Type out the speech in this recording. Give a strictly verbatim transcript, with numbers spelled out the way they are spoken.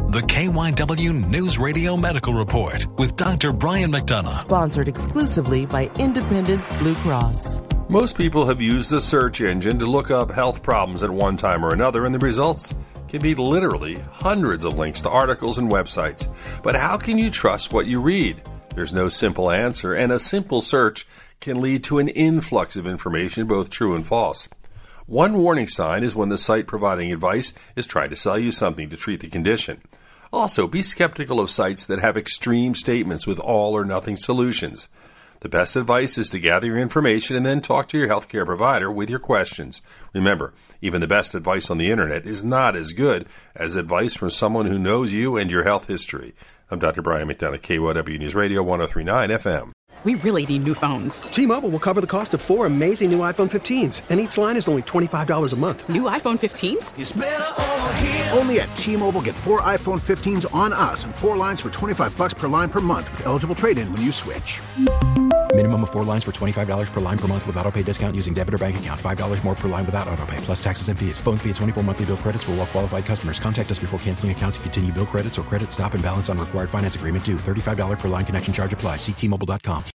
The K Y W News Radio Medical Report with Doctor Brian McDonough. Sponsored exclusively by Independence Blue Cross. Most people have used a search engine to look up health problems at one time or another, and the results can be literally hundreds of links to articles and websites. But how can you trust what you read? There's no simple answer, and a simple search can lead to an influx of information, both true and false. One warning sign is when the site providing advice is trying to sell you something to treat the condition. Also, be skeptical of sites that have extreme statements with all or nothing solutions. The best advice is to gather your information and then talk to your healthcare provider with your questions. Remember, even the best advice on the internet is not as good as advice from someone who knows you and your health history. I'm Doctor Brian McDonough, K Y W News Radio, one oh three point nine F M. We really need new phones. T-Mobile will cover the cost of four amazing new iPhone fifteens, and each line is only twenty-five dollars a month. New iPhone fifteens? It's better over here. Only at T-Mobile, get four iPhone fifteens on us and four lines for twenty-five dollars per line per month with eligible trade-in when you switch. Minimum of four lines for twenty-five dollars per line per month with autopay discount using debit or bank account. five dollars more per line without autopay, plus taxes and fees. Phone fee at twenty-four monthly bill credits for well-qualified customers. Contact us before canceling account to continue bill credits or credit stop and balance on required finance agreement due. thirty-five dollars per line connection charge applies. See T Mobile dot com.